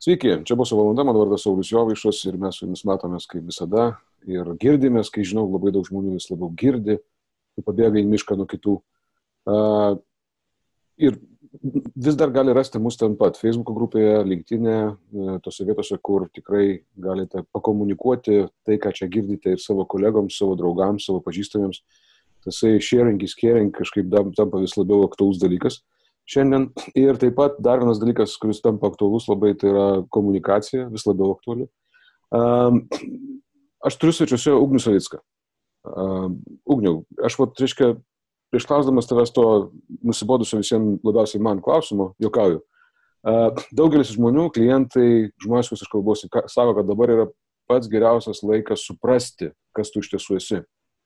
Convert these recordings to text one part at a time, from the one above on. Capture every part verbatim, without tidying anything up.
Sveiki, čia bus valanda, mano vardas Saulius Jovaišas ir mes su jumis matomės kaip visada ir girdimės, kai žinau, labai daug žmonių vis labiau girdi, kai pabėga į mišką nuo kitų. Uh, ir vis dar gali rasti mus ten pat, Facebook grupėje, LinkedIn'e, tose vietose, kur tikrai galite pakomunikuoti tai, ką čia girdite ir savo kolegoms, savo draugams, savo pažįstamiems. Tasai sharing is caring kažkaip tampa vis labiau aktualus dalykas šiandien. Ir taip pat dar vienas dalykas, kuris tampa aktualus labai, tai yra komunikacija, vis labiau aktuali. Um, aš turiu svečiuose Ugnių Savicką. Um, Ugniau, aš, vat, reiškia, prieš klausdamas tavęs to nusibodusio visiems labiausiai man klausimo, juokauju. Uh, daugelis žmonių, klientai, žmonės, kus aš kalbuosi, sako, kad dabar yra pats geriausias laikas suprasti, kas tu iš tiesų esi.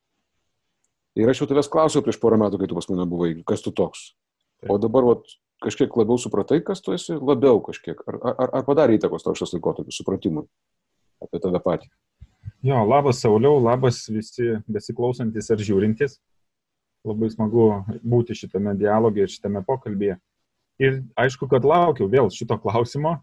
Ir aš jau tavęs klausiau prieš porą metų, kai tu pas mane buvai, kas tu toks. O dabar vat, kažkiek labiau supratai, kas tu esi, labiau kažkiek. Ar, ar, ar padarė įtakos tau šis laikotarpis supratimui apie tave patį? Jo, labas Sauliau, labas visi besiklausantis ar žiūrintis. Labai smagu būti šitame dialoge ir šitame pokalbėje. Ir aišku, kad laukiau vėl šito klausimo.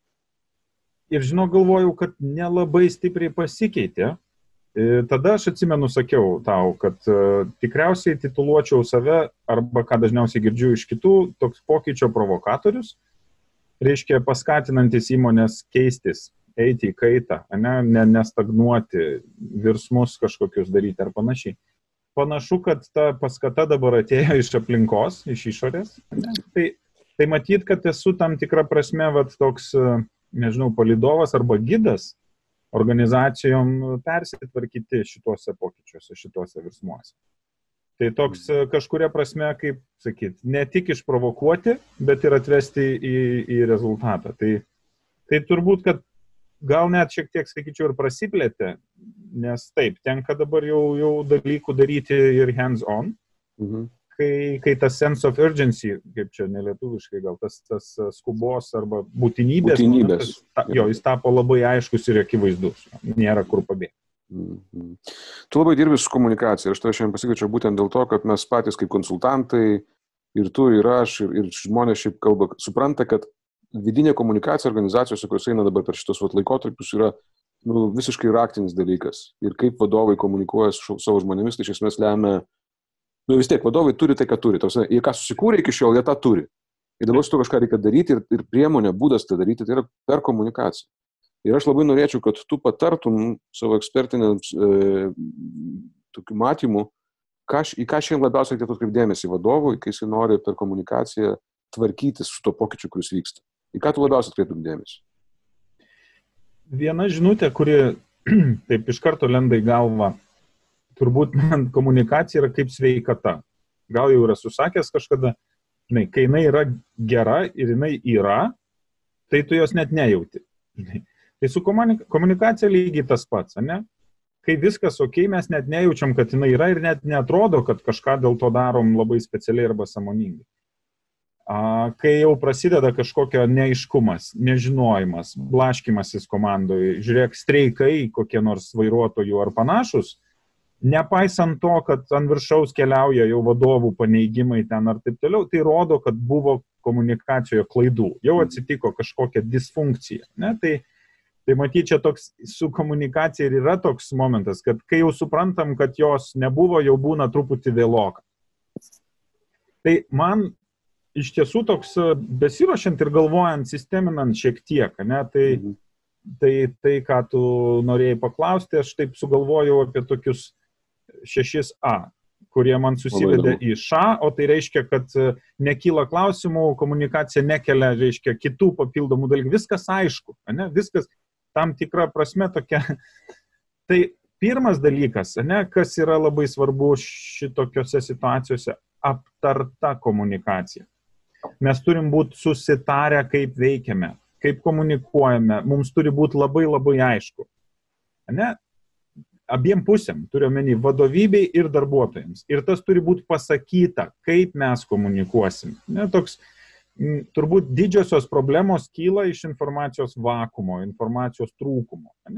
Ir žinau, galvojau, kad nelabai stipriai pasikeitė. Tada aš atsimenu, sakiau tau, kad uh, tikriausiai tituluočiau save, arba ką dažniausiai girdžiu iš kitų, toks pokyčio provokatorius, reiškia paskatinantis įmonės keistis, eiti į kaitą, ne, ne, nestagnuoti, virsmus kažkokius daryti ar panašiai. Panašu, kad ta paskata dabar atėjo iš aplinkos, iš išorės. Ne? Tai, tai matyt, kad esu tam tikra prasme vat, toks, nežinau, palydovas arba gidas organizacijom persitvarkyti šituose pokyčiuose, šituose virsmuose. Tai toks kažkuria prasme, kaip sakyt, ne tik išprovokuoti, bet ir atvesti į, į rezultatą. Tai, tai turbūt, kad gal net šiek tiek, sakyčiau, ir prasiplėtė, nes taip, tenka dabar jau, jau dalykų daryti ir hands-on, mhm. kai, kai tas sense of urgency, kaip čia nelietuviškai, gal tas, tas skubos arba būtinybės, būtinybės. Ta, jo, jis tapo labai aiškus ir akivaizdus, nėra kur pabėgti. Mhm. Tu labai dirbi su komunikacija. Aš tave šiandien pasikviečiau būtent dėl to, kad mes patys kaip konsultantai, ir tu, ir aš, ir, ir žmonės šiaip kalba, supranta, kad vidinė komunikacija organizacijose, kurios eina dabar per šitos vat, laikotarpius, yra nu, visiškai raktinis dalykas. Ir kaip vadovai komunikuoja su savo žmonėmis, tai iš esmės lemia. Nu vis tiek, vadovai turi tai, ką turi. Tarsi, jie ką susikūrė iki šiol, jie tą turi. Ir dabar su to kažką reikia daryti ir, ir priemonė, būdas tai daryti, tai yra per komunikaciją. Ir aš labai norėčiau, kad tu patartum savo ekspertinėms e, tokių matymų, ką, į ką šiandien labiausiai reikėtų atkreipti dėmesį vadovui, kai jis nori per komunikaciją tvarkytis su to pokyčiu, kuris vyksta. Į ką tu labiausiai atkreiptum dėmesį? Viena žinutė, kuri taip iš karto lenda į galvą, turbūt man komunikacija yra kaip sveikata. Gal jau yra susakęs kažkada, žinai, kai jinai yra gera ir jinai yra, tai tu jos net nejauti. Žinai. Tai su komunikacija lygiai tas pats, ne? Kai viskas ok, mes net nejaučiam, kad jinai yra ir net neatrodo, kad kažką dėl to darom labai specialiai arba sąmoningai. A, kai jau prasideda kažkokio neaiškumas, nežinojimas, blaškymasis komandoje, žiūrėk, streikai, kokie nors vairuotojų ar panašus, nepaisant to, kad ant viršaus keliauja jau vadovų paneigimai ten ar taip toliau, tai rodo, kad buvo komunikacijoje klaidų. Jau atsitiko kažkokia disfunkcija. Ne? Tai, tai matyt, čia toks su komunikacija ir yra toks momentas, kad kai jau suprantam, kad jos nebuvo, jau būna truputį vėloka. Tai man iš tiesų toks besiruošiant ir galvojant, sisteminant šiek tiek, ne? Tai, mhm. tai, tai, ką tu norėjai paklausti, aš taip sugalvojau apie tokius šešis A, kurie man susivedė į š, o tai reiškia, kad nekyla klausimų, komunikacija nekelia, reiškia, kitų papildomų dalykų. Viskas aišku, ne? Viskas tam tikra prasme tokia. Tai pirmas dalykas, ne? Kas yra labai svarbu šitokiose situacijose, aptarta komunikacija. Mes turim būti susitarę, kaip veikiame, kaip komunikuojame, mums turi būti labai labai aišku. Ne? Abiem pusėm, turiu omeny vadovybei ir darbuotojams. Ir tas turi būti pasakyta, kaip mes komunikuosim. Ne, toks, m, turbūt didžiosios problemos kyla iš informacijos vakumo, informacijos trūkumo. Ne?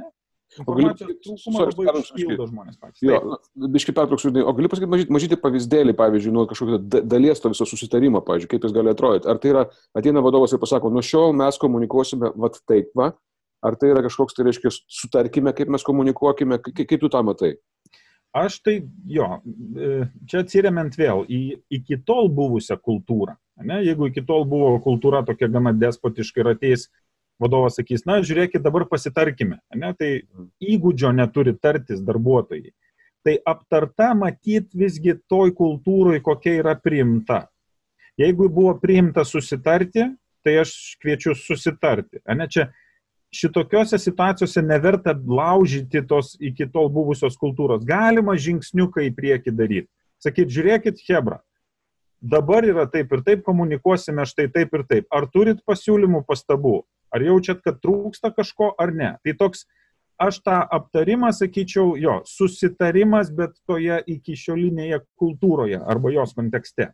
Informacijos trūkumą labai užpildo žmonės patys. Jo, biškai pertrauksiu, o gali pasakyti mažyti, mažyti pavyzdėlį, pavyzdžiui, nuo kažkokio dalies to viso susitarimo, pavyzdžiui, kaip jis gali atrodyti. Ar tai yra, ateina vadovas ir pasako, nuo šiol mes komunikuosime vat taip, va, ar tai yra kažkoks, tai reiškia, sutarkime, kaip mes komunikuokime, kaip, kaip tu tą matai? Aš tai, jo, čia atsiremiant vėl į iki tol buvusią kultūrą. Ne? Jeigu iki tol buvo kultūra tokia gana despotiška ir ateis vadovas sakys, na, žiūrėkit, dabar pasitarkime, ne? Tai įgūdžio neturi tartis darbuotojai. Tai aptarta matyt visgi toj kultūroj, kokia yra priimta. Jeigu buvo priimta susitarti, tai aš kviečiu susitarti. Ne? Čia šitokiose situacijose neverta laužyti tos iki tol buvusios kultūros. Galima žingsniuką į priekį daryti. Sakyt, žiūrėkit, chebra, dabar yra taip ir taip, komunikuosime štai taip ir taip. Ar turit pasiūlymų, pastabų? Ar jaučiat, kad trūksta kažko ar ne? Tai toks, aš tą aptarimą sakyčiau, jo, susitarimas, bet toje iki šiolinėje kultūroje arba jos kontekste.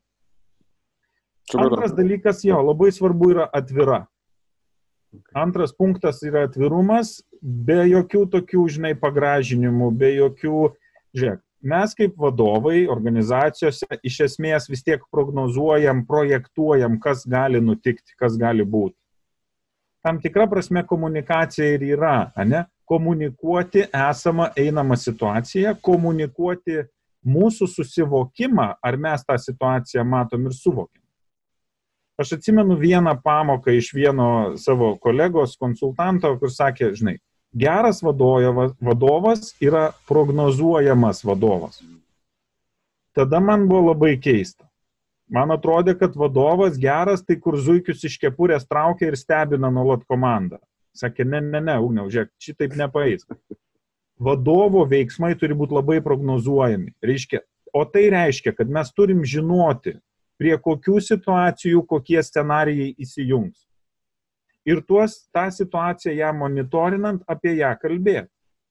Antras dalykas, jo, labai svarbu yra atvira. Antras punktas yra atvirumas, be jokių tokių, žinai, pagražinimų, be jokių, žiūrėk, mes kaip vadovai organizacijose iš esmės vis tiek prognozuojam, projektuojam, kas gali nutikti, kas gali būti. Tam tikra prasme komunikacija ir yra, ne? Komunikuoti esamą einamą situaciją, komunikuoti mūsų susivokimą, ar mes tą situaciją matom ir suvokiam. Aš atsimenu vieną pamoką iš vieno savo kolegos konsultanto, kur sakė, žinai, geras vadovas, vadovas yra prognozuojamas vadovas. Tada man buvo labai keista. Man atrodė, kad vadovas geras, tai kur zuikius iš kepurės traukia ir stebina nuolat komandą. Sakė, ne, ne, ne, Ugniau, žiūrėk, šitaip nepaeis. Vadovo veiksmai turi būti labai prognozuojami. Reiškia, o tai reiškia, kad mes turim žinoti, prie kokių situacijų, kokie scenarijai įsijungs. Ir tuos, tą situaciją ją monitorinant, apie ją kalbėti.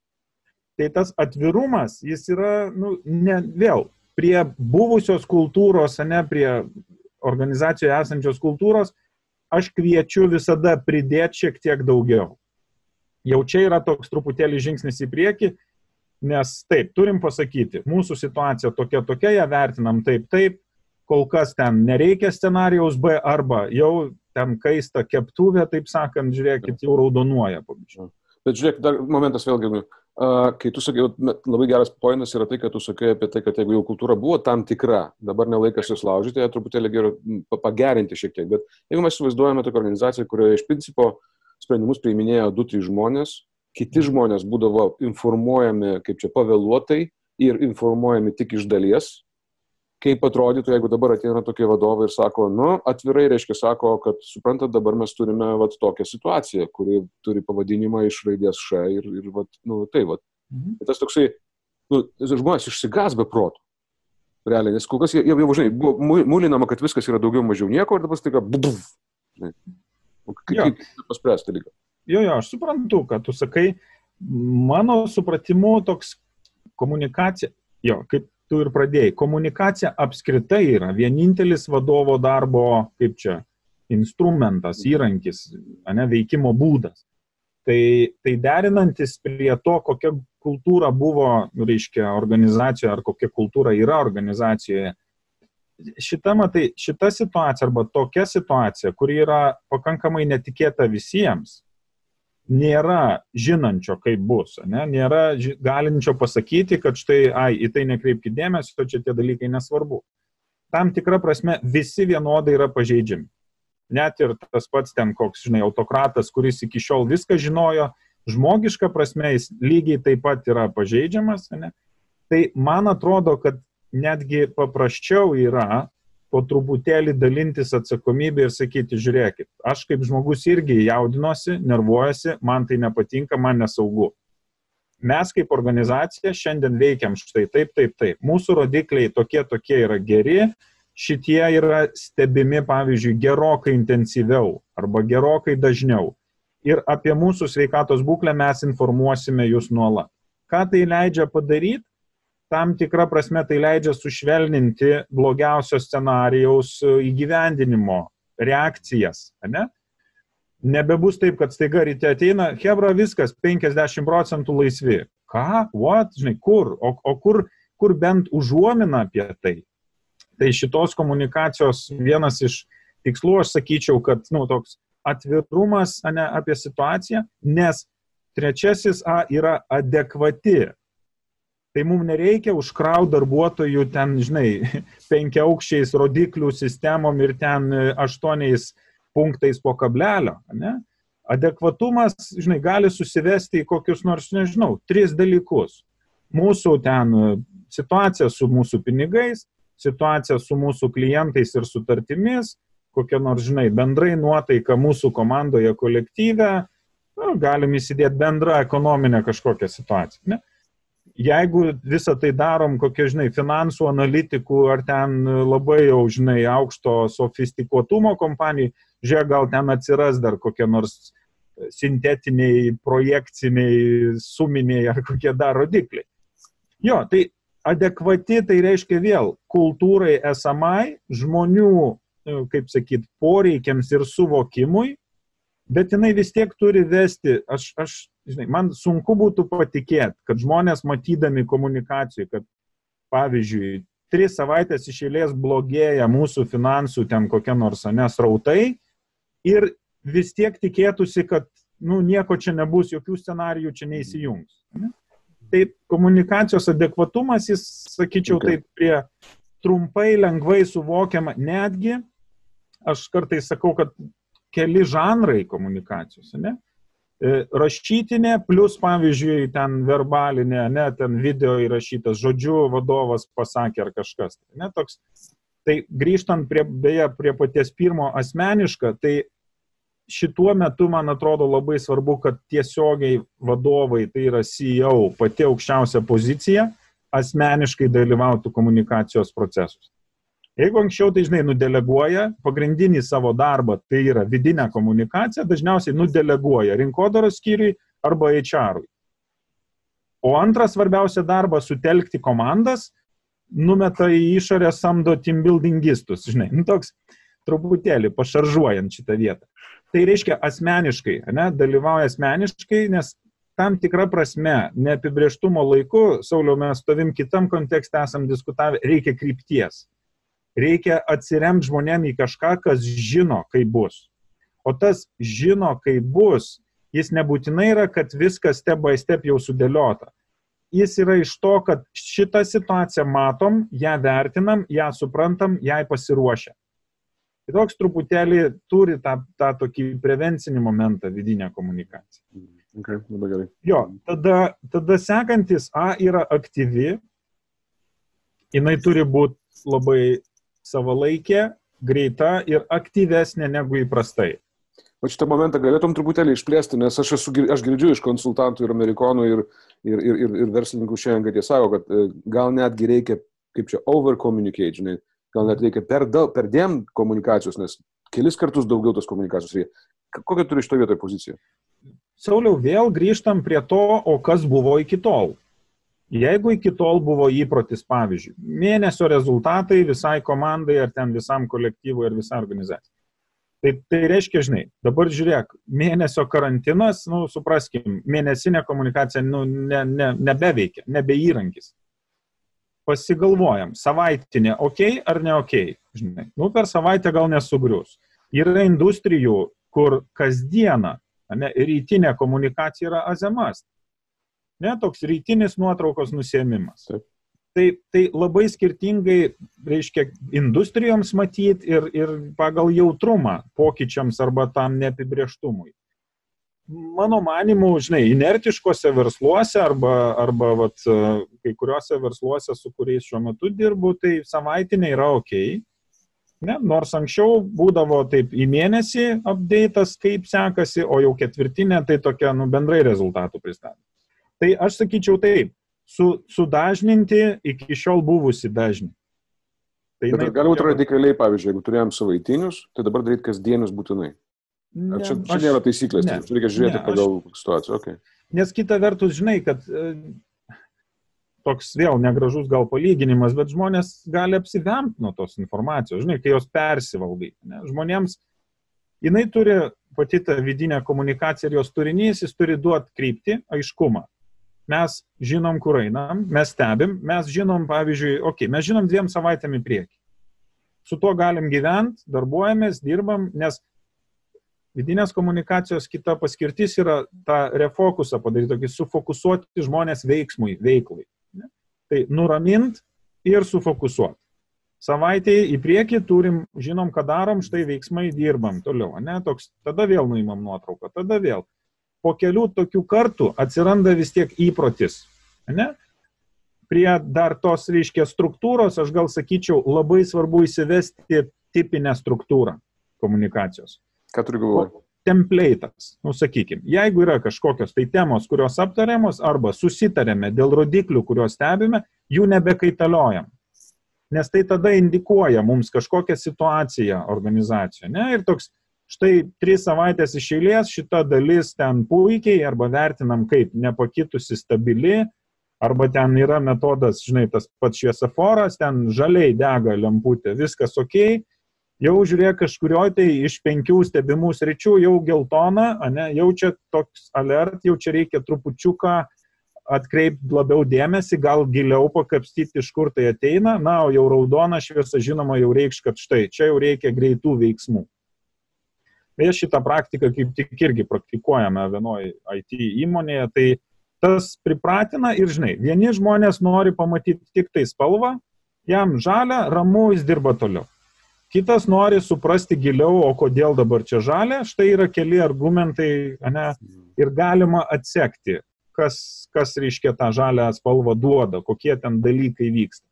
Tai tas atvirumas, jis yra, nu, ne, vėl, prie buvusios kultūros, ne, prie organizacijoje esančios kultūros, aš kviečiu visada pridėti šiek tiek daugiau. Jau čia yra toks truputėlį žingsnis į priekį, nes taip, turim pasakyti, mūsų situacija tokia tokia, ją vertinam taip, taip, kol kas ten nereikia scenarijaus B arba jau ten kaista keptuvė, taip sakant, žiūrėkit, jau raudonuoja pavyzdžiui. Bet žiūrėk, dar momentas vėlgi, kai tu sakai, labai geras pointas yra tai, kad tu sakai apie tai, kad jeigu jau kultūra buvo tam tikra, dabar nelaikas jūs laužyti, ją truputėlį geriau pagerinti šiek tiek. Bet jeigu mes įsivaizduojame tokią organizaciją, kurioje iš principo sprendimus priiminėjo du, trys žmonės, kiti žmonės būdavo informuojami kaip čia pavėluotai ir informuojami tik iš dalies, kaip atrodytų, jeigu dabar ateina tokie vadovai ir sako, nu, atvirai reiškia, sako, kad suprantat, dabar mes turime vat tokią situaciją, kuri turi pavadinimą iš raidės Š ir, ir vat, nu, tai, vat. Mhm. Tas toksai, nu, žmonės išsigas be protų. Realiai, nes kol kas jie, jau, žinai, buvo mūlinama, kad viskas yra daugiau mažiau nieko ir dabar staiga, buf, žinai. Kaip tai paspręsti dalyką? Jo, jo, aš suprantu, kad tu sakai, mano supratimu toks komunikacija, jo, kaip tu ir pradėjai. Komunikacija apskritai yra vienintelis vadovo darbo, kaip čia, instrumentas, įrankis, ne, veikimo būdas. Tai, tai derinantis prie to, kokia kultūra buvo, reiškia, organizacijoje ar kokia kultūra yra organizacijoje, šita, matai, šita situacija arba tokia situacija, kuri yra pakankamai netikėta visiems, nėra žinančio, kaip bus, ne? Nėra galinčio pasakyti, kad štai, ai, į tai nekreipkite dėmesio, čia tie dalykai nesvarbu. Tam tikra prasme visi vienodai yra pažeidžiami. Net ir tas pats ten koks, žinai, autokratas, kuris iki šiol viską žinojo, žmogiška prasme jis lygiai taip pat yra pažeidžiamas, ne? Tai man atrodo, kad netgi paprasčiau yra po truputėlį dalintis atsakomybę ir sakyti, žiūrėkit, aš kaip žmogus irgi jaudinosi, nervuojasi, man tai nepatinka, man nesaugu. Mes kaip organizacija šiandien veikiam štai taip, taip, taip. Mūsų rodikliai tokie, tokie yra geri, šitie yra stebimi, pavyzdžiui, gerokai intensyviau arba gerokai dažniau. Ir apie mūsų sveikatos būklę mes informuosime jūs nuolat. Ką tai leidžia padaryti? Tam tikra prasme tai leidžia sušvelninti blogiausio scenarijaus įgyvendinimo reakcijas, ne? Nebebus taip, kad staiga ryte ateina, hebra viskas, penkiasdešimt procentų laisvi. Ką? What? Žinai, kur? O, o kur, kur bent užuomina apie tai? Tai šitos komunikacijos vienas iš tikslų, aš sakyčiau, kad nu, toks atvirumas ane, apie situaciją, nes trečiasis A yra adekvati. Tai mums nereikia užkrauti darbuotojų ten, žinai, penkiaaukščiais rodiklių sistemom ir ten aštuoniais punktais po kablelio. Ne? Adekvatumas, žinai, gali susivesti į kokius nors, nežinau, tris dalykus. Mūsų ten situacija su mūsų pinigais, situacija su mūsų klientais ir sutartimis, kokia nors, žinai, bendrai nuotaika mūsų komandoje kolektyve, nu, galim įsidėti bendrą ekonominę kažkokią situaciją. Ne? Jeigu visą tai darom kokie, žinai, finansų analitikų ar ten labai jau, žinai, aukšto sofistikuotumo kompanijai, žiūrėk, gal ten atsiras dar kokie nors sintetiniai, projekciniai, suminiai ar kokie dar rodikliai. Jo, tai adekvati tai reiškia vėl kultūrai esamai, žmonių, kaip sakyt, poreikiams ir suvokimui, bet jinai vis tiek turi vesti, aš, aš žinai, man sunku būtų patikėti, kad žmonės matydami komunikacijų, kad pavyzdžiui, tris savaitės iš eilės blogėja mūsų finansų ten kokie nors ane srautai ir vis tiek tikėtųsi, kad nu, nieko čia nebus, jokių scenarijų čia neįsijungs. Ne? Tai komunikacijos adekvatumas, jis, sakyčiau, okay. Taip prie trumpai, lengvai suvokiama, netgi, aš kartais sakau, kad keli žanrai komunikacijos, ne? Rašytinė, plus, pavyzdžiui, ten verbalinė, ne, ten video įrašytas, žodžiu vadovas pasakė ar kažkas. Ne, toks. Tai grįžtant prie, beje, prie paties pirmo asmenišką, tai šituo metu, man atrodo, labai svarbu, kad tiesiogiai vadovai, tai yra C E O, pati aukščiausia pozicija, asmeniškai dalyvautų komunikacijos procesus. Jeigu anksčiau, tai žinai, nudeleguoja, pagrindinį savo darbą, tai yra vidinę komunikaciją, dažniausiai nudeleguoja rinkodaros skyriui arba H R-ui. O antras svarbiausia darbas sutelkti komandas, numeta į išorę samdo teambuildingistus, žinai, nu toks truputėlį pašaržuojant šitą vietą. Tai reiškia asmeniškai, ne, dalyvauja asmeniškai, nes tam tikra prasme, neapibrėžtumo laiku, Sauliau, mes stovim kitam kontekste, esam diskutavę, reikia krypties. Reikia atsiremti žmonėm į kažką, kas žino, kaip bus. O tas žino, kaip bus, jis nebūtinai yra, kad viskas step by step jau sudėliota. Jis yra iš to, kad šitą situaciją matom, ją vertinam, ją suprantam, jai pasiruošę. Tai toks truputėlį turi tą, tą tokį prevencinį momentą vidinę komunikaciją. Okay, labai gerai. Jo, tada, tada sekantis A yra aktyvi, jinai turi būti labai savalaikė, greita ir aktyvesnė negu įprastai. O šitą momentą galėtum truputėlį išplėsti, nes aš, esu, aš girdžiu iš konsultantų ir amerikonų ir, ir, ir, ir, ir verslininkų šiandien, kad jie sako, kad gal netgi reikia, kaip čia, over-communicate, žinai, gal net reikia per, per dėm komunikacijos, nes kelis kartus daugiau tos komunikacijos reikia. Kokią turi šito vietoje poziciją? Sauliau, vėl grįžtam prie to, o kas buvo iki tol. Jeigu iki tol buvo įprotis, pavyzdžiui, mėnesio rezultatai visai komandai ar ten visam kolektyvui ar visai organizacijai. Tai, tai reiškia, žinai, dabar žiūrėk, mėnesio karantinas, nu, supraskim, mėnesinė komunikacija nu, ne, ne, nebeveikia, nebeįrankis. Pasigalvojam, savaitinė ok ar ne ok, žinai, nu, per savaitę gal nesugrius. Yra industrijų, kur kasdieną, ne, rytinė komunikacija yra azemas. Ne, toks rytinis nuotraukos nusiėmimas. Taip. Tai, tai labai skirtingai, reiškia, industrijoms matyti ir, ir pagal jautrumą pokyčiams arba tam neapibrėžtumui. Mano manimu, žinai, inertiškose versluose arba, arba vat, kai kuriuose versluose, su kuriais šiuo metu dirbu, tai savaitinė yra ok. Ne, nors anksčiau būdavo taip į mėnesį update'as, kaip sekasi, o jau ketvirtinė tai tokia nu, bendrai rezultatų pristatė. Tai aš sakyčiau taip, su, sudažninti iki šiol buvusi dažnį. Tai bet ar gali būti radikaliai, pavyzdžiui, jeigu turėjom savaitinius, tai dabar daryti kasdienius būtinai? Ar ne, čia, čia aš, nėra taisyklės, ne, tai reikia žiūrėti ne, pagal aš, situaciją. Okay. Nes kita vertus, žinai, kad e, toks vėl negražus gal palyginimas, bet žmonės gali apsivemti nuo tos informacijos, žinai, kai jos persivalgai. Ne? Žmonėms jinai turi pati ta vidinė komunikacija ir jos turinys, jis turi duoti kryptį, aiškumą. Mes žinom, kur einam, mes stebim, mes žinom, pavyzdžiui, okay, mes žinom dviem savaitėm į priekį. Su tuo galim gyventi, darbuojamės, dirbam, nes vidinės komunikacijos kita paskirtis yra tą refokusą padaryti, tokį sufokusuoti žmonės veiksmui, veiklai. Tai nuramint ir sufokusuoti. Savaitėje į priekį turim, žinom, ką darom, štai veiksmai dirbam toliau, ne? Toks, tada vėl nuimam nuotrauką, tada vėl. Po kelių tokių kartų atsiranda vis tiek įprotis, ne? Prie dar tos, reiškia, struktūros, aš gal sakyčiau, labai svarbu įsivesti tipinę struktūrą komunikacijos. Ką turiu galvoje? Template'as, nu sakykime, jeigu yra kažkokios tai temos, kurios aptariamos, arba susitarėme dėl rodiklių, kuriuos stebime, jų nebekaitaliojam. Nes tai tada indikuoja mums kažkokią situaciją organizacijoje. Ne? Ir toks, štai tris savaitės iš eilės šita dalis ten puikiai, arba vertinam kaip nepakitusi stabili, arba ten yra metodas, žinai, tas pats šviesoforas, ten žaliai dega lemputė, viskas ok, jau žiūrėk kažkurioj tai iš penkių stebimų sričių jau geltona, ane, jau čia toks alert, jau čia reikia trupučiuką atkreipti labiau dėmesį, gal giliau pakapstyti, iš kur tai ateina, na, o jau raudona šviesa, žinoma, jau reikš, kad štai, čia jau reikia greitų veiksmų. Beje, šitą praktiką kaip tik irgi praktikuojame vienoje I T įmonėje, tai tas pripratina ir, žinai, vieni žmonės nori pamatyti tik tai spalvą, jam žalia, ramu, jis dirba toliau. Kitas nori suprasti giliau, o kodėl dabar čia žalia, štai yra keli argumentai, ane, ir galima atsekti, kas, kas reiškia tą žalią spalvą duoda, kokie ten dalykai vyksta.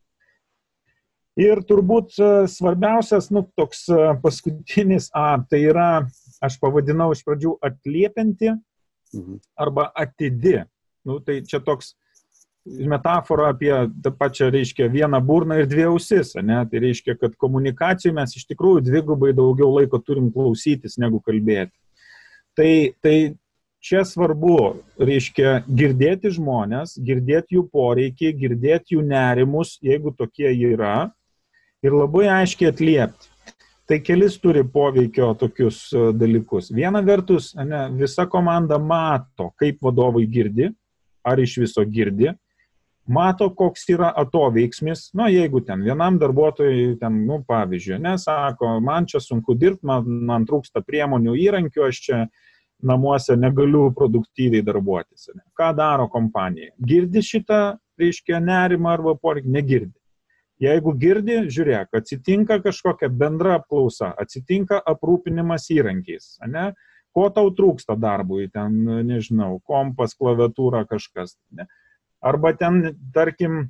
Ir turbūt svarbiausias, nu, toks paskutinis, a, tai yra, aš pavadinau iš pradžių atliepianti arba atidi. Nu, tai čia toks metafora apie tą pačią, reiškia, vieną burną ir dvi ausis, ne? Tai reiškia, kad komunikacijai mes iš tikrųjų dvigubai daugiau laiko turim klausytis negu kalbėti. Tai, tai čia svarbu, reiškia, girdėti žmonės, girdėti jų poreikį, girdėti jų nerimus, jeigu tokie yra, ir labai aiškiai atliepti. Tai kelis turi poveikio tokius dalykus. Viena vertus, ne, visa komanda mato, kaip vadovai girdi, ar iš viso girdi, mato, koks yra atoveiksmis, nu, jeigu ten vienam darbuotojui, ten, nu, pavyzdžiui, nesako, man čia sunku dirbti, man, man trūksta priemonių įrankių, aš čia namuose negaliu produktyviai darbuotis. Ne? Ką daro kompanija? Girdi šitą, reiškia, nerimą arba poreikį? Negirdi. Jeigu girdi, žiūrėk, atsitinka kažkokia bendra apklausa, atsitinka aprūpinimas įrankiais, ne? Ko tau trūksta darbui, ten, nežinau, kompas, klaviatūra, kažkas. Ne? Arba ten, tarkim,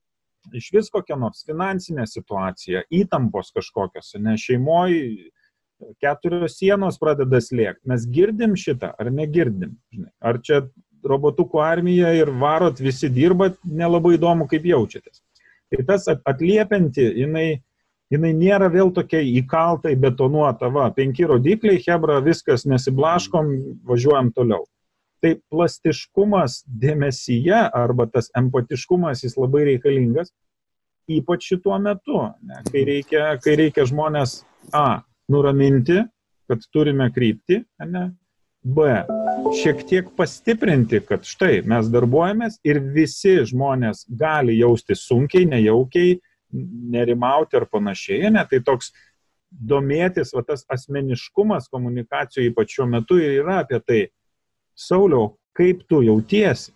iš vis kokia nors finansinė situacija, įtampos kažkokios, ne, šeimoje, keturios sienos pradeda slėgti. Mes girdim šitą, ar negirdim? Žinai? Ar čia robotukų armija ir varot, visi dirbat, nelabai įdomu, kaip jaučiatės. Tai tas atliepianti, jinai, jinai nėra vėl tokia įkalta, betonuota, va, penki rodikliai, hebra, viskas, nesiblaškom, važiuojam toliau. Tai plastiškumas dėmesyje arba tas empatiškumas, jis labai reikalingas, ypač šituo metu, ne? Kai reikia, kai reikia žmonės A, nuraminti, kad turime kryptį, ne? B, šiek tiek pastiprinti, kad štai mes darbuojamės ir visi žmonės gali jausti sunkiai, nejaukiai, nerimauti ar panašiai, ne? Tai toks domėtis, va, tas asmeniškumas komunikacijų ypač šiuo metu yra apie tai, Sauliau, kaip tu jautiesi?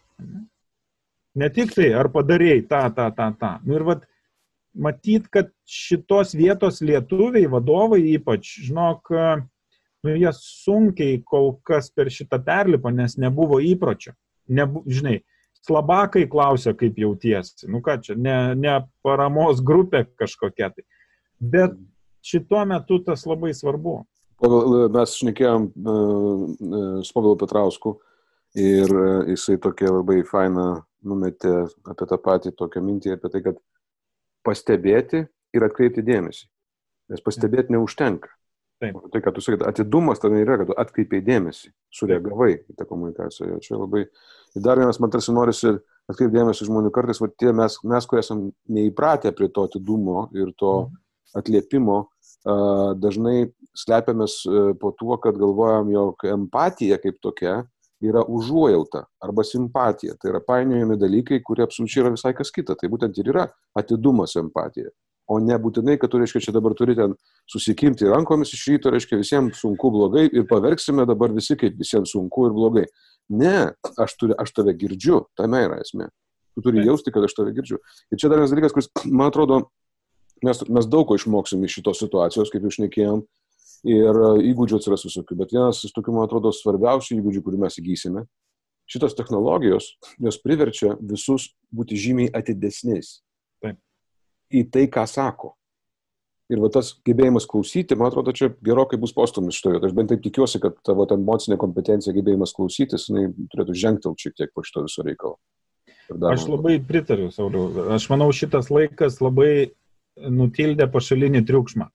Ne tik tai, ar padarėjai tą, tą, tą, tą. Nu ir vat, matyt, kad šitos vietos lietuviai, vadovai ypač, žinok, nu jie sunkiai kol kas per šitą perlipą, nes nebuvo įpročio. Nebu, žinai, slabakai klausia, kaip jautiesi. Nu ką čia, ne, ne paramos grupė kažkokia tai. Bet šituo metu tas labai svarbu. Mes šnekėjom su Povilu Petrausku ir jisai tokia labai faina numetė apie tą patį tokią mintį, apie tai, kad pastebėti ir atkreipti dėmesį. Nes pastebėti neužtenka. Taip. Tai, kad tu sakai, atidumas tame yra, kad tu atkreipiai dėmesį, sureagavai į tą komunikaciją. Čia labai... Ir dar vienas, man tarsi norisi atkreipti dėmesį žmonių kartais, va, tie mes, mes, kurie esam neįpratę prie to atidumo ir to atliepimo, dažnai slepiamės po tuo, kad galvojam, jog empatija kaip tokia yra užuojauta arba simpatija. Tai yra painiojami dalykai, kurie absoliučiai yra visai kas kita. Tai būtent ir yra atidumas empatija. O ne būtinai, kad tu, reiškia, čia dabar turi ten susikimti rankomis iš ryto, reiškia, visiems sunku blogai ir paverksime dabar visi, kaip visiems sunku ir blogai. Ne, aš, turi, aš tave girdžiu, tame yra esmė. Tu turi jausti, kad aš tave girdžiu. Ir čia dar vienas dalykas, kuris, man atrodo, mes, mes daug ko išmoksim iš šitos situacijos, kaip jau šnekėjom, ir įgūdžių atsiras visokių. Bet vienas iš tokių, man atrodo, svarbiausių įgūdžių, kurių mes įgysime, šitos technologijos, jos priverčia visus būti žymiai atidesniais. Taip. Į tai, ką sako. Ir va tas gebėjimas klausyti, man atrodo, čia gerokai bus postumis šitoje. Aš bent taip tikiuosi, kad tavo emocinė kompetencija, gebėjimas klausytis, jinai turėtų žengtelti šiek tiek po šito viso reikalo. Aš labai pritariu, Sauliau. Aš manau, šitas laikas labai nutildė pašalinį triukšmą.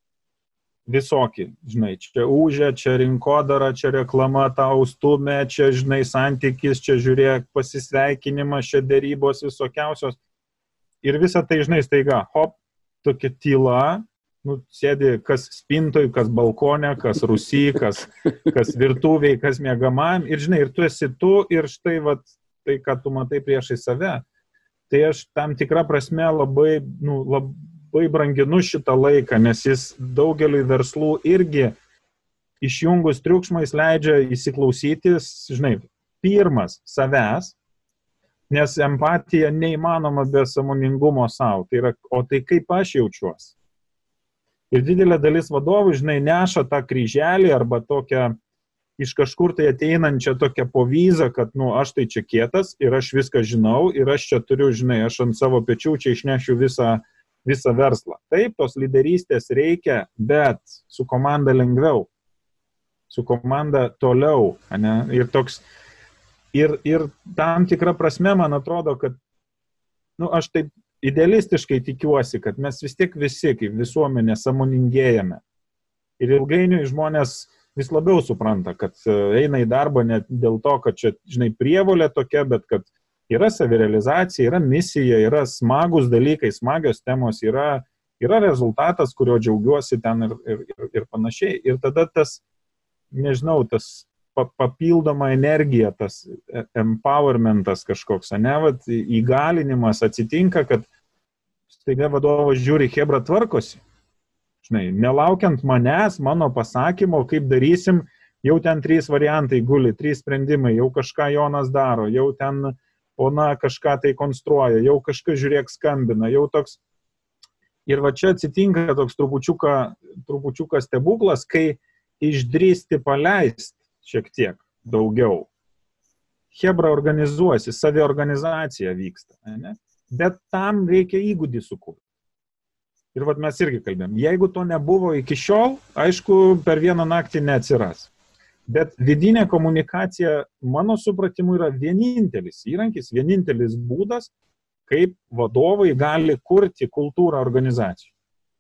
Visokį, žinai, čia ūžia, čia rinkodara, čia reklama tau stumė, čia, žinai, santykis, čia žiūrėk, pasisveikinimas, čia dėrybos visokiausios. Ir visa tai, žinai, staiga, hop, tokia tyla, nu, sėdi kas spintoj, kas balkone, kas rūsy, kas, kas virtuviai, kas miegamam. Ir, žinai, ir tu esi tu, ir štai, vat, tai, ką tu matai priešai save. Tai aš tam tikrą prasme labai, nu, labai, labai branginu šitą laiką, nes jis daugeliui verslų irgi išjungus triukšmą jis leidžia įsiklausytis, žinai, pirmas savęs, nes empatija neįmanoma be sąmoningumo savo. Tai yra, o tai kaip aš jaučiuosi. Ir didelė dalis vadovų, žinai, neša tą kryželį arba tokią iš kažkur tai ateinančią tokią povyzą, kad, nu, aš tai čia kietas ir aš viską žinau ir aš čia turiu, žinai, aš ant savo pečių čia išnešiu visą visą verslą. Taip, tos lyderystės reikia, bet su komanda lengviau. Su komanda toliau. Ane? Ir toks, ir, ir tam tikrą prasme, man atrodo, kad, nu, aš taip idealistiškai tikiuosi, kad mes vis tiek visi, kaip visuomenė, sąmoningėjame. Ir ilgainiui žmonės vis labiau supranta, kad eina į darbą ne dėl to, kad čia, žinai, prievolė tokia, bet kad yra savirealizacija, yra misija, yra smagus dalykai, smagios temos, yra, yra rezultatas, kurio džiaugiuosi ten ir, ir, ir, ir panašiai. Ir tada tas, nežinau, tas papildoma energija, tas empowermentas kažkoks, ne, vat, įgalinimas atsitinka, kad staiga vadovas žiūri, chebra tvarkosi. Žinai, nelaukiant manęs, mano pasakymo, kaip darysim, jau ten trys variantai guli, trys sprendimai, jau kažką Jonas daro, jau ten ona kažką tai konstruoja, jau kažkas žiūrėk skambina, jau toks. Ir va čia atsitinka toks trupučiuką, trupučiuką stebuklas, kai išdrįsti paleist šiek tiek daugiau. Chebra organizuosi, saviorganizacija vyksta, ne? Bet tam reikia įgūdį sukurti. Ir vat mes irgi kalbėjom, jeigu to nebuvo iki šiol, aišku, per vieną naktį neatsiras. Bet vidinė komunikacija, mano supratimu, yra vienintelis įrankis, vienintelis būdas, kaip vadovai gali kurti kultūrą organizacijų.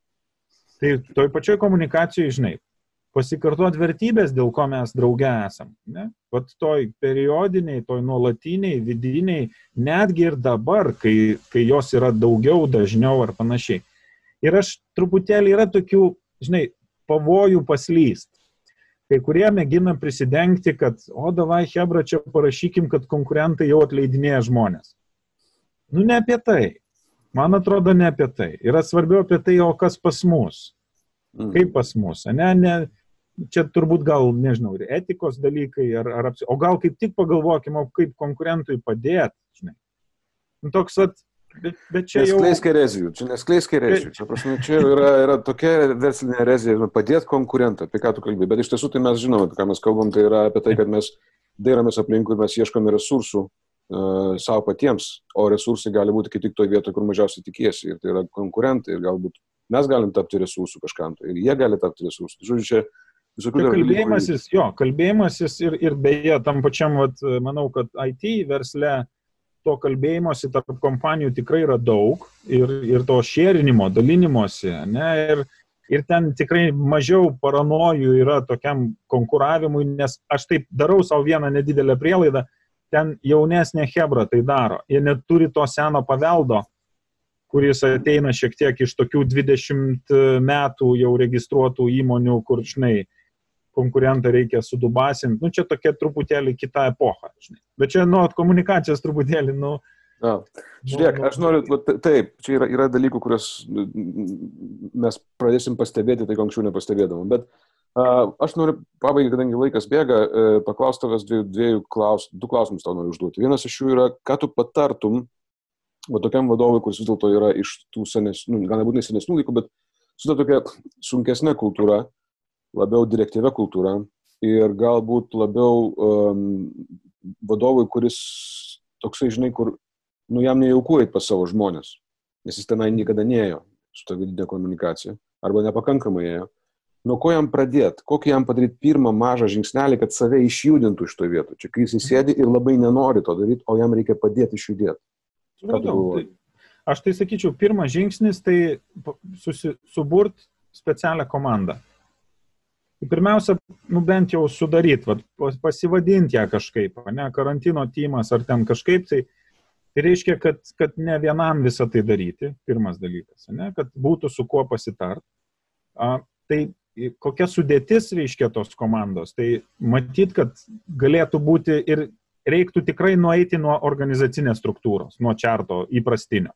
Tai toj pačioj komunikacijoje, žinai, pasikartot vertybės, dėl ko mes drauge esam. Ne? Vat toj periodiniai, toj nuolatiniai, vidiniai, netgi ir dabar, kai, kai jos yra daugiau, dažniau ar panašiai. Ir aš truputėlį yra tokių, žinai, pavojų paslyst. Kai kurie mėgina prisidengti, kad, o davai, chebra, čia parašykim, kad konkurentai jau atleidinėja žmonės. Nu, ne apie tai. Man atrodo, ne apie tai. Yra svarbiau apie tai, o kas pas mus. Kaip pas mus. Ne, ne, čia turbūt gal, nežinau, etikos dalykai, ar, ar, o gal kaip tik pagalvokime, kaip konkurentui padėti. Žinai. Nu, toks, at, bet, bet čia jau... Neskleisk erezijų, čia neskleisk erezijų. Čia, prasme, čia yra, yra tokia verslinė erezija, padėti konkurentą, apie ką tu kalbėjai. Bet iš tiesų tai mes žinome, apie ką mes kalbam, tai yra apie tai, kad mes dairomės aplinkui ir mes ieškome resursų uh, savo patiems, o resursai gali būti kaip tik toje vietoje, kur mažiausiai tikiesi. Ir tai yra konkurentai ir galbūt mes galim tapti resursų kažkam, ir jie gali tapti resursų. Žodžiu, čia visokių dalykų. Kalbėjimasis, jo, kalbėjimasis ir, ir beje, tam pačiam, vat, manau, kad I T versle to kalbėjimosi tarp kompanijų tikrai yra daug ir, ir to šėrinimo, dalinimosi, ne, ir, ir ten tikrai mažiau paranojų yra tokiam konkuravimui, nes aš taip darau savo vieną nedidelę prielaidą, ten jaunesnė chebra tai daro, jie neturi to seno paveldo, kuris ateina šiek tiek iš tokių dvidešimt metų jau registruotų įmonių, kur, žinai, konkurentą reikia sudubasinti. Nu, čia tokia truputėlį kita epocha. Žinai. Bet čia, nu, komunikacijos truputėlį, nu... Na, žiūrėk, aš noriu, taip, čia yra, yra dalykų, kuriuos mes pradėsim pastebėti, tai ko anksčiau nepastebėdavom. Bet uh, aš noriu, pabaigai, kadangi laikas bėga, uh, paklausti tavęs dviejų, dviejų klaus, du klausimus tau noriu užduoti. Vienas iš jų yra, ką tu patartum va tokiam vadovui, kuris vis dėlto yra iš tų senesnių, gal nebūtinai senesnių laikų, bet su ta tokia sunkesnė kultūra, labiau direktyvia kultūra ir galbūt labiau um, vadovui, kuris toksai, žinai, kur, nu, jam nejauku eit pas savo žmonės, nes jis tenai niekada neėjo su ta vidinė komunikacija, arba nepakankamai ėjo. Nuo ko jam pradėti? Kokį jam padaryti pirmą mažą žingsnelį, kad save išjudintų iš to vietų? Čia kai jis sėdi ir labai nenori to daryti, o jam reikia padėti išjudėti. Tai, aš tai sakyčiau, pirmas žingsnis tai susi, suburt specialią komandą. Pirmiausia, nu, bent jau sudaryt, vat, pasivadinti ją kažkaip, ne, karantino tymas ar ten kažkaip, tai, tai reiškia, kad, kad ne vienam visą tai daryti, pirmas dalykas, ne, kad būtų su kuo pasitart. A, tai kokia sudėtis reiškia tos komandos, tai matyt, kad galėtų būti ir reiktų tikrai nueiti nuo organizacinės struktūros, nuo čarto įprastinio.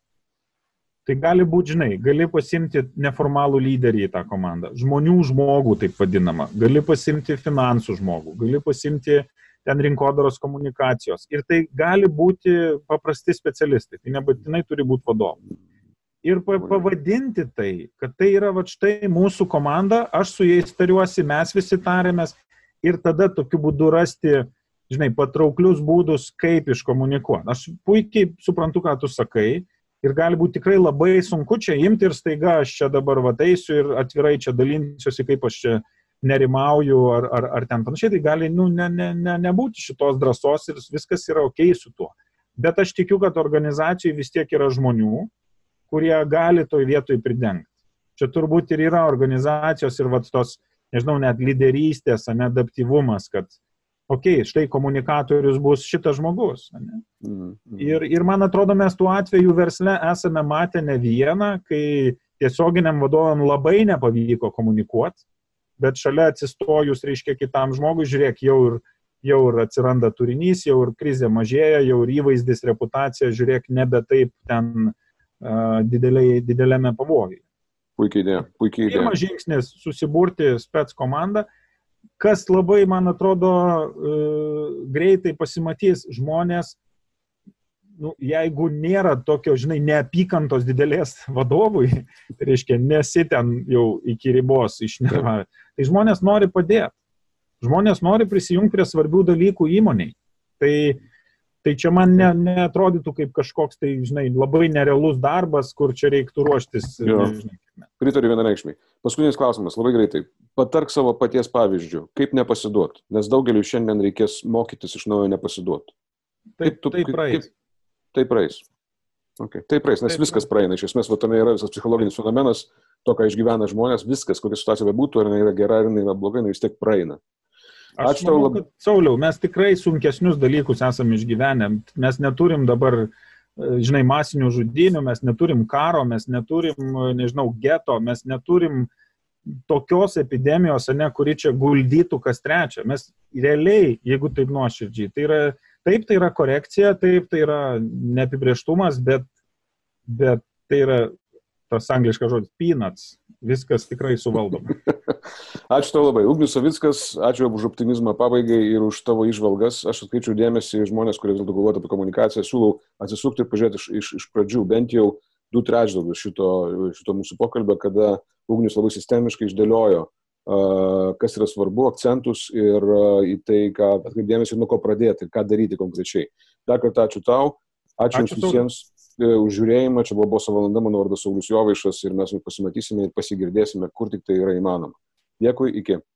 Tai gali būti, žinai, gali pasimti neformalų lyderį į tą komandą, žmonių žmogų, taip vadinama, gali pasimti finansų žmogų, gali pasimti ten rinkodaros komunikacijos. Ir tai gali būti paprasti specialistai, tai nebūtinai turi būti vadovai. Ir pavadinti tai, kad tai yra va štai mūsų komanda, aš su jais tariuosi, mes visi tarėmės ir tada tokiu būdu rasti, žinai, patrauklius būdus, kaip iškomunikuoti. Aš puikiai suprantu, ką tu sakai. Ir gali būti tikrai labai sunku čia imti ir staiga aš čia dabar vateisiu ir atvirai čia dalinsiuosi, kaip aš čia nerimauju ar, ar, ar ten panašiai. Tai gali nu, ne, ne, ne, nebūti šitos drąsos ir viskas yra ok su tuo. Bet aš tikiu, kad organizacijai vis tiek yra žmonių, kurie gali toj vietoj pridengti. Čia turbūt ir yra organizacijos ir vat tos, nežinau, net lyderystės, adaptyvumas, kad okei, okay, štai komunikatorius bus šitas žmogus. Ne? Mm, mm. Ir, ir man atrodo, mes tų atvejų versle esame matę ne vieną, kai tiesioginiam vadovam labai nepavyko komunikuoti, bet šalia atsistojus, reiškia, kitam žmogui, žiūrėk, jau ir, jau ir atsiranda turinys, jau ir krizė mažėja, jau ir įvaizdis, reputacija, žiūrėk, nebe taip ten uh, dideliai, dideliame pavojai. Puikiai idėja, puikiai idėja. Pirmas žingsnis - susiburti spec komandą. Kas labai, man atrodo, greitai pasimatys žmonės, nu, jeigu nėra tokio, žinai, neapykantos didelės vadovui, tai reiškia, nesi ten jau iki ribos išnervavę, tai žmonės nori padėti. Žmonės nori prisijungti prie svarbių dalykų įmoniai. Tai, tai čia man ne, neatrodytų kaip kažkoks, tai, žinai, labai nerealus darbas, kur čia reiktų ruoštis. Pritariu vienareikšmiai. Paskutinis klausimas, labai greitai. Patark savo paties pavyzdžių, kaip nepasiduoti, nes daugeliu šiandien reikės mokytis iš naujo nepasiduoti. Taip, tu, taip praeis. Kaip, taip praeis. Okay. Taip praeis, nes taip, viskas praeina. Iš esmės, va, tame yra visas psichologinis fenomenas, to, ką išgyvena žmonės, viskas, kokia situacija bebūtų, ar jinai yra gera, ar jinai yra bloga, jinai vis tiek praeina. Aš Ačiū manau, lab... kad, Sauliau, mes tikrai sunkesnius dalykus esame išgyvenę. Mes neturim dabar, žinai, masinių žudynių, mes neturim karo, mes neturim, nežinau, geto, mes neturim tokios epidemijos, ne, kuri čia guldytų kas trečią. Mes realiai, jeigu taip nuoširdžiai, tai yra, taip tai yra korekcija, taip tai yra neapibrėžtumas, bet, bet tai yra tas angliškas žodis peanuts. Viskas tikrai suvaldoma. Ačiū tau labai. Ugnius Savickas, ačiū už optimizmą pabaigai ir už tavo įžvalgas. Aš atkreipiu dėmesį į žmonės, kurie dėl to galvoti apie komunikaciją. Siūlau atsisukti ir pažiūrėti iš, iš, iš pradžių, bent jau du trečdalius šito, šito mūsų pokalbio, kada Ugnius labai sistemiškai išdėliojo, uh, kas yra svarbu, akcentus ir uh, į tai, ką atkreipti dėmesį ir nuo ko pradėti ir ką daryti konkrečiai. Dar kartą ačiū tau. Ačiū, ačiū jums visiems už žiūrėjimą. Čia buvo Boso valanda, mano vardas Saulius Jovaišas ir mes pasimatysime ir pasigirdėsime, kur tik tai yra įmanoma. Dėkui, iki.